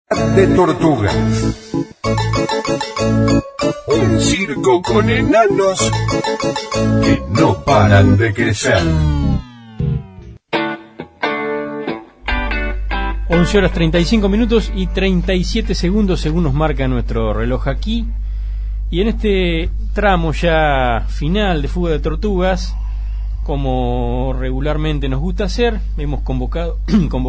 de tortugas. Un circo con enanos que no paran de crecer. 11:35 y 37 segundos según nos marca nuestro reloj aquí. Y en este tramo ya final de Fuga de Tortugas, como regularmente nos gusta hacer, hemos convocado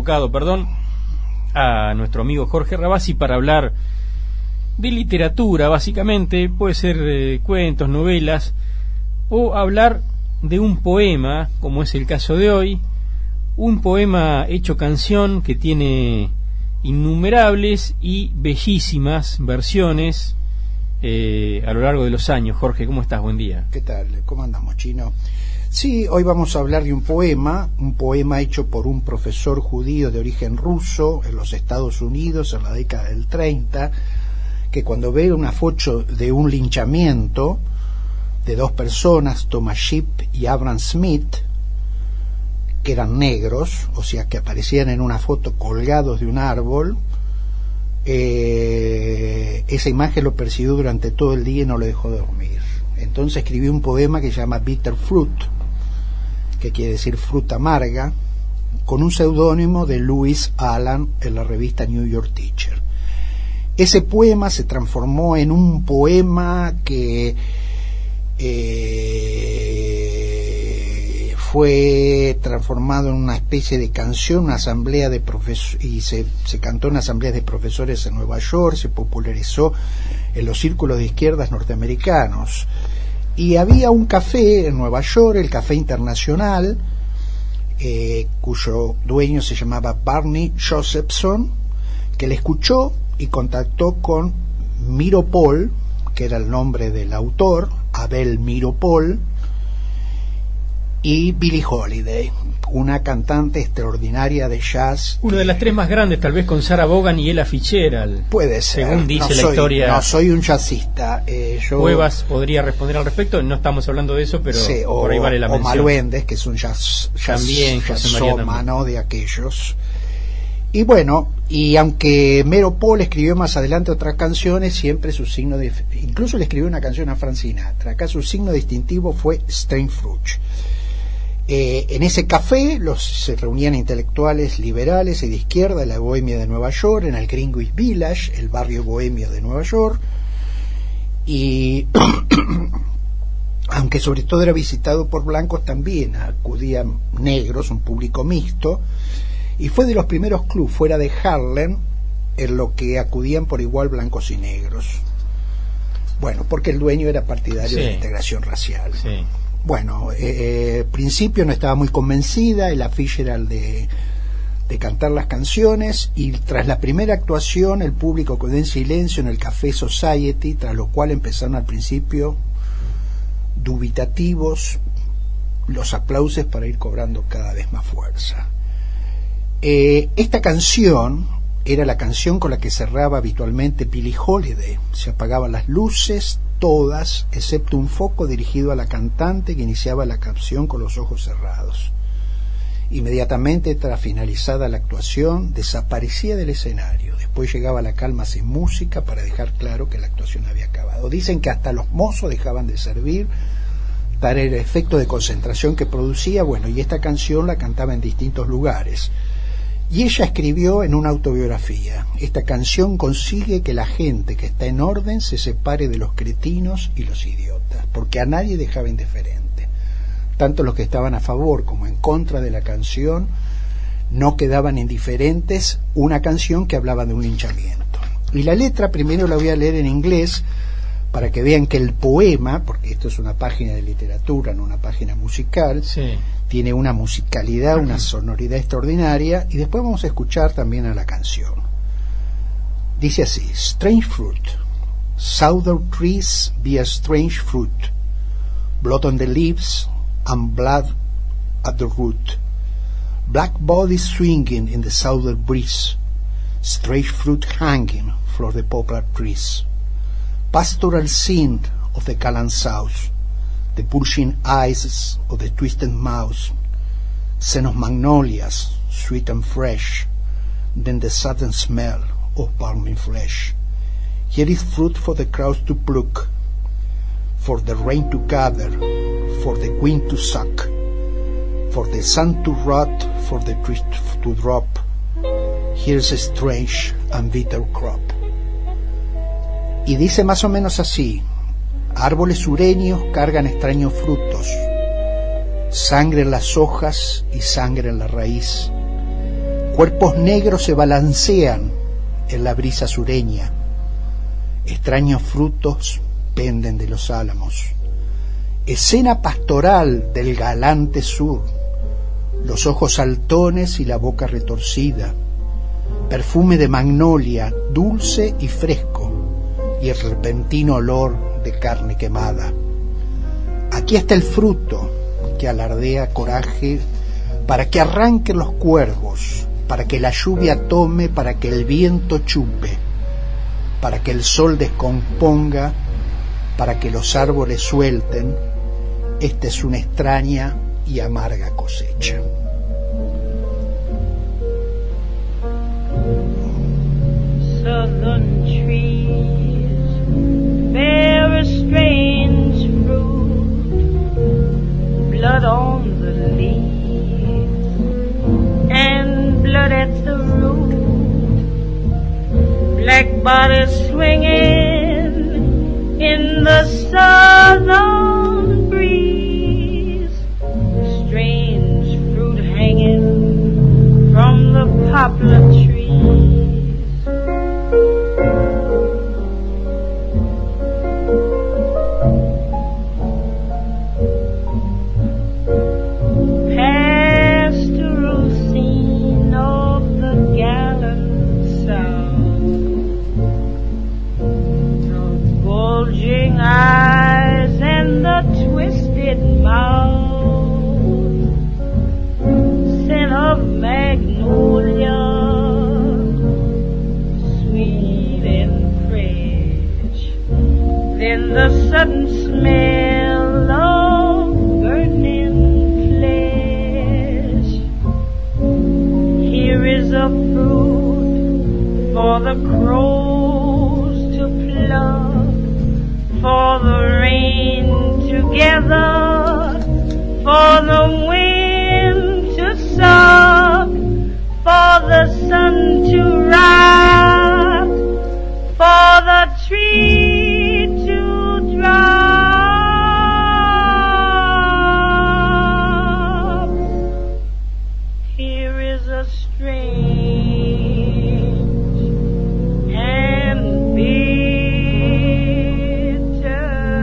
a nuestro amigo Jorge Rabasi para hablar de literatura, básicamente, puede ser de cuentos, novelas, o hablar de un poema, como es el caso de hoy, un poema hecho canción que tiene innumerables y bellísimas versiones a lo largo de los años. Jorge, ¿cómo estás? Buen día. ¿Qué tal? ¿Cómo andamos, Chino? Sí, hoy vamos a hablar de un poema hecho por un profesor judío de origen ruso en los Estados Unidos en la década del 30, que cuando ve una foto de un linchamiento de dos personas, Thomas Sheep y Abram Smith, que eran negros, o sea que aparecían en una foto colgados de un árbol, esa imagen lo persiguió durante todo el día y no lo dejó dormir. Entonces escribió un poema que se llama Bitter Fruit, que quiere decir fruta amarga, con un seudónimo de Louis Allen en la revista New York Teacher. Ese poema se transformó en un poema que fue transformado en una especie de canción, una asamblea de y se cantó en asambleas de profesores en Nueva York, se popularizó en los círculos de izquierdas norteamericanos. Y había un café en Nueva York, el Café Internacional, cuyo dueño se llamaba Barney Josephson, que le escuchó y contactó con Meeropol, que era el nombre del autor, Abel Meeropol, y Billie Holiday, una cantante extraordinaria de jazz. Una de las tres más grandes, tal vez con Sarah Vaughan y Ella Fitzgerald. Puede ser. Según dice la historia. No soy un jazzista. Cuevas podría responder al respecto. No estamos hablando de eso, pero sí, por ahí vale la mención. O Maluendes, que es un jazz también, jazzoma, ¿no? De aquellos. Y bueno, y aunque Meeropol escribió más adelante otras canciones, siempre su signo de... Incluso le escribió una canción a Frank Sinatra. Acá su signo distintivo fue Strange Fruit. En ese café se reunían intelectuales liberales y de izquierda de la bohemia de Nueva York, en el Greenwich Village, el barrio bohemio de Nueva York, y aunque sobre todo era visitado por blancos, también acudían negros, un público mixto, y fue de los primeros clubes fuera de Harlem en lo que acudían por igual blancos y negros. Bueno, porque el dueño era partidario de la integración racial. Sí. Bueno, al principio no estaba muy convencida, el afiche era el de cantar las canciones, y tras la primera actuación el público quedó en silencio en el Café Society, tras lo cual empezaron al principio dubitativos los aplausos para ir cobrando cada vez más fuerza. Esta canción era la canción con la que cerraba habitualmente Billie Holiday. Se apagaban las luces, todas, excepto un foco dirigido a la cantante, que iniciaba la canción con los ojos cerrados. Inmediatamente tras finalizada la actuación, desaparecía del escenario. Después llegaba la calma sin música para dejar claro que la actuación había acabado. Dicen que hasta los mozos dejaban de servir, tal era el efecto de concentración que producía. Bueno, y esta canción la cantaba en distintos lugares. Y ella escribió en una autobiografía: esta canción consigue que la gente que está en orden se separe de los cretinos y los idiotas, porque a nadie dejaba indiferente. Tanto los que estaban a favor como en contra de la canción no quedaban indiferentes. Una canción que hablaba de un linchamiento. Y la letra primero la voy a leer en inglés para que vean que el poema, porque esto es una página de literatura, no una página musical, tiene una musicalidad, una sonoridad extraordinaria, y después vamos a escuchar también a la canción. Dice así: Strange fruit, southern trees be a strange fruit, blood on the leaves and blood at the root, black bodies swinging in the southern breeze, strange fruit hanging from the poplar trees, pastoral scene of the Callan South, the bulging eyes of the twisted mouth, scent of magnolias, sweet and fresh, then the sudden smell of balmy flesh. Here is fruit for the crows to pluck, for the rain to gather, for the wind to suck, for the sun to rot, for the trees to drop. Here's a strange and bitter crop. Y dice más o menos así: árboles sureños cargan extraños frutos, sangre en las hojas y sangre en la raíz. Cuerpos negros se balancean en la brisa sureña. Extraños frutos penden de los álamos. Escena pastoral del galante sur. Los ojos saltones y la boca retorcida. Perfume de magnolia, dulce y fresco, y el repentino olor de carne quemada. Aquí está el fruto que alardea coraje para que arranquen los cuervos, para que la lluvia tome, para que el viento chupe, para que el sol descomponga, para que los árboles suelten. Esta es una extraña y amarga cosecha. Southern trees bear a strange fruit, blood on the leaves and blood at the root, black bodies swinging in the southern breeze, strange fruit hanging from the poplar trees. Pastoral scene of the gallant South, the bulging eyes and the twisted mouth, scent of magnolia, sweet and fresh, then the sudden smell of burning flesh. Here is a fruit for the crows to pluck, for the rain to gather, for the wind to suck, for the sun to rock, for the tree to drop. Here is a strange and bitter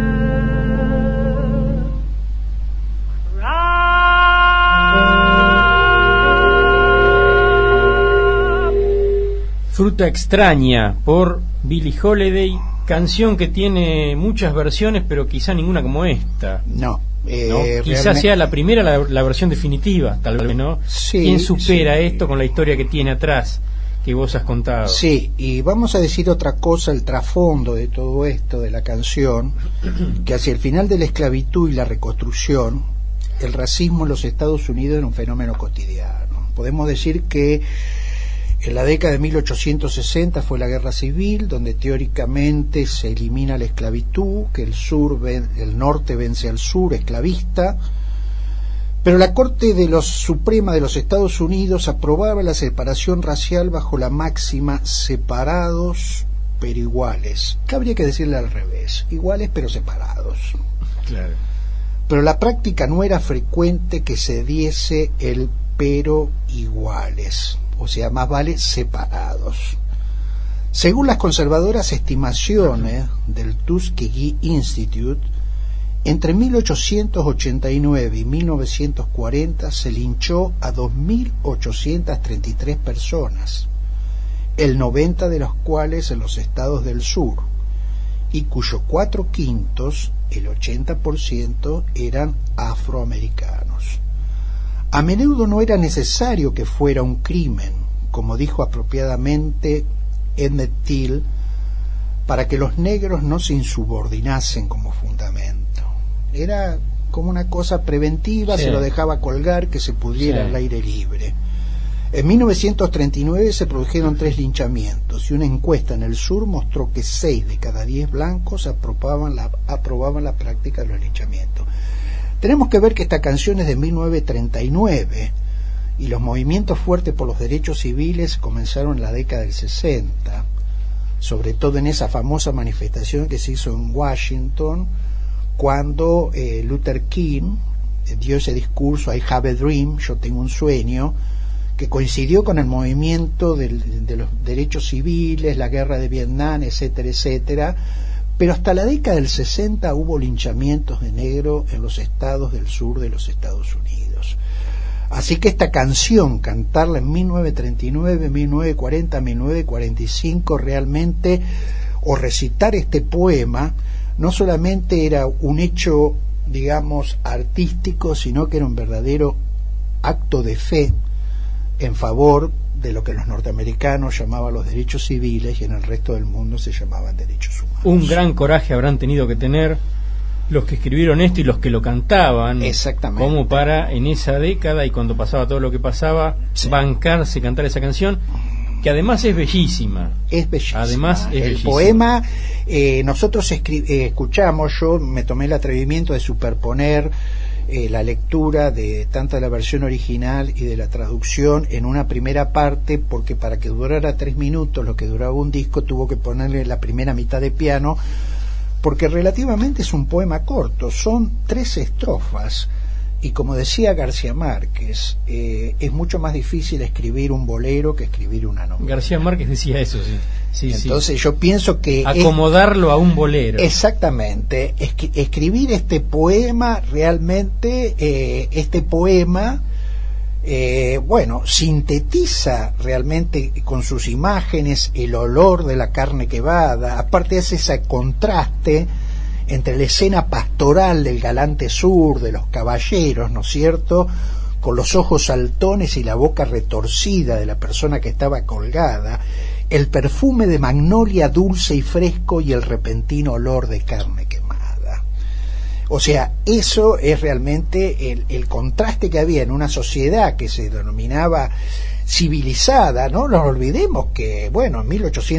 crop. Fruta extraña, por Billie Holiday, canción que tiene muchas versiones, pero quizá ninguna como esta. No. ¿No? Quizás sea la primera, la versión definitiva, tal vez, ¿no? Sí, ¿Quién supera sí. esto con la historia que tiene atrás, que vos has contado? Sí, y vamos a decir otra cosa, el trasfondo de todo esto, de la canción, que hacia el final de la esclavitud y la reconstrucción, el racismo en los Estados Unidos era un fenómeno cotidiano. Podemos decir que en la década de 1860 fue la guerra civil, donde teóricamente se elimina la esclavitud, que el norte vence al sur esclavista, pero la Corte Suprema de los Estados Unidos aprobaba la separación racial bajo la máxima separados pero iguales. Que habría que decirle al revés, iguales pero separados. Claro. Pero la práctica no era frecuente que se diese el pero iguales. O sea, más vale separados. Según las conservadoras estimaciones del Tuskegee Institute, entre 1889 y 1940 se linchó a 2.833 personas, el 90% de los cuales en los estados del sur, y cuyo 4/5, el 80%, eran afroamericanos. A menudo no era necesario que fuera un crimen, como dijo apropiadamente Emmett Till, para que los negros no se insubordinasen como fundamento. Era como una cosa preventiva, sí. Se lo dejaba colgar, que se pudriera al aire libre. En 1939 se produjeron 3 linchamientos y una encuesta en el sur mostró que 6 de cada 10 blancos aprobaban la práctica de los linchamientos. Tenemos que ver que esta canción es de 1939 y los movimientos fuertes por los derechos civiles comenzaron en la década del 60, sobre todo en esa famosa manifestación que se hizo en Washington cuando Luther King dio ese discurso I have a dream, yo tengo un sueño, que coincidió con el movimiento de los derechos civiles, la guerra de Vietnam, etcétera, etcétera, pero hasta la década del 60 hubo linchamientos de negro en los estados del sur de los Estados Unidos. Así que esta canción, cantarla en 1939, 1940, 1945, realmente, o recitar este poema, no solamente era un hecho, digamos, artístico, sino que era un verdadero acto de fe en favor de lo que los norteamericanos llamaban los derechos civiles y en el resto del mundo se llamaban derechos humanos. Un gran coraje habrán tenido que tener los que escribieron esto y los que lo cantaban. Exactamente. Como para en esa década y cuando pasaba todo lo que pasaba, sí, bancarse, cantar esa canción, que además es bellísima. Es bellísima. Además es el bellísima. Poema, nosotros escuchamos, yo me tomé el atrevimiento de superponer la lectura de tanto de la versión original y de la traducción en una primera parte, porque para que durara 3 minutos, lo que duraba un disco, tuvo que ponerle la primera mitad de piano, porque relativamente es un poema corto, son 3 estrofas, y como decía García Márquez, es mucho más difícil escribir un bolero que escribir una novela. García Márquez decía eso, sí. Sí, entonces yo pienso que acomodarlo a un bolero. Exactamente, escribir este poema realmente, bueno, sintetiza realmente con sus imágenes el olor de la carne quemada, aparte hace ese contraste entre la escena pastoral del galante sur, de los caballeros, ¿no es cierto?, con los ojos saltones y la boca retorcida de la persona que estaba colgada, el perfume de magnolia dulce y fresco y el repentino olor de carne quemada. O sea, eso es realmente el contraste que había en una sociedad que se denominaba civilizada. No nos olvidemos que, bueno, en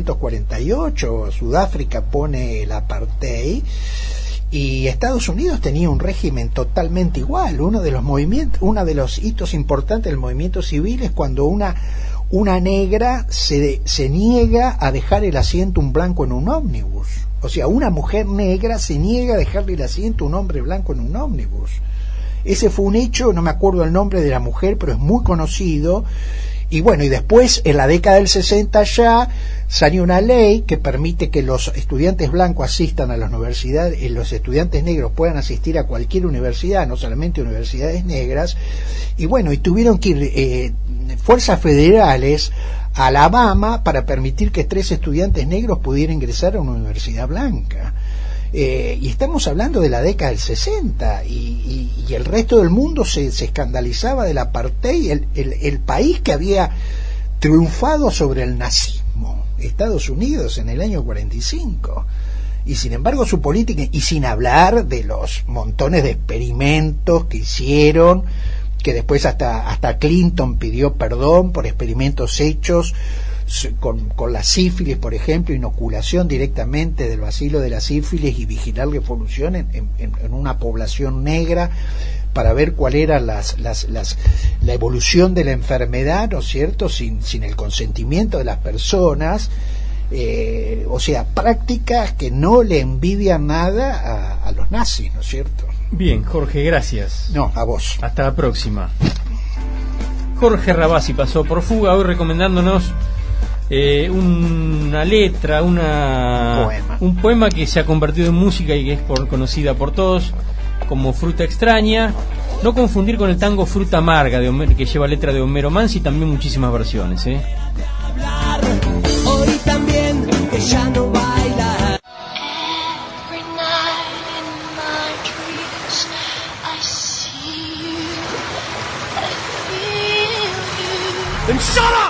1848 Sudáfrica pone el apartheid y Estados Unidos tenía un régimen totalmente igual. Uno de los hitos importantes del movimiento civil es cuando una negra se niega a dejar el asiento a un blanco en un ómnibus. O sea, una mujer negra se niega a dejarle el asiento a un hombre blanco en un ómnibus. Ese fue un hecho, no me acuerdo el nombre de la mujer, pero es muy conocido. Y bueno, y después, en la década del 60 ya, salió una ley que permite que los estudiantes blancos asistan a las universidades, y los estudiantes negros puedan asistir a cualquier universidad, no solamente universidades negras. Y bueno, y tuvieron que ir fuerzas federales a Alabama para permitir que 3 estudiantes negros pudieran ingresar a una universidad blanca. Y estamos hablando de la década del 60 y el resto del mundo se escandalizaba del apartheid, el país que había triunfado sobre el nazismo, Estados Unidos, en el año 45. Y sin embargo su política, y sin hablar de los montones de experimentos que hicieron, que después hasta Clinton pidió perdón por experimentos hechos con la sífilis, por ejemplo, inoculación directamente del bacilo de la sífilis y vigilar la evolución en una población negra para ver cuál era la evolución de la enfermedad, ¿no es cierto?, sin el consentimiento de las personas. O sea, prácticas que no le envidian nada a los nazis, ¿no es cierto? Bien, Jorge, gracias. No, a vos. Hasta la próxima. Jorge Rabasi pasó por Fuga, hoy recomendándonos una letra, un poema que se ha convertido en música y que es conocida por todos como Fruta Extraña. No confundir con el tango Fruta Amarga de Homero, que lleva letra de Homero Mansi, y también muchísimas versiones. Hoy también que ya no baila. Every night in my dreams I see you, I feel you. Then shut up!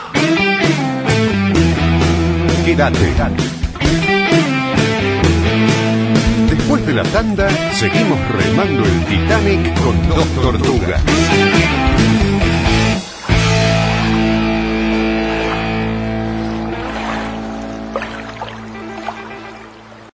Quédate. Después de la tanda, seguimos remando el Titanic con 2 tortugas.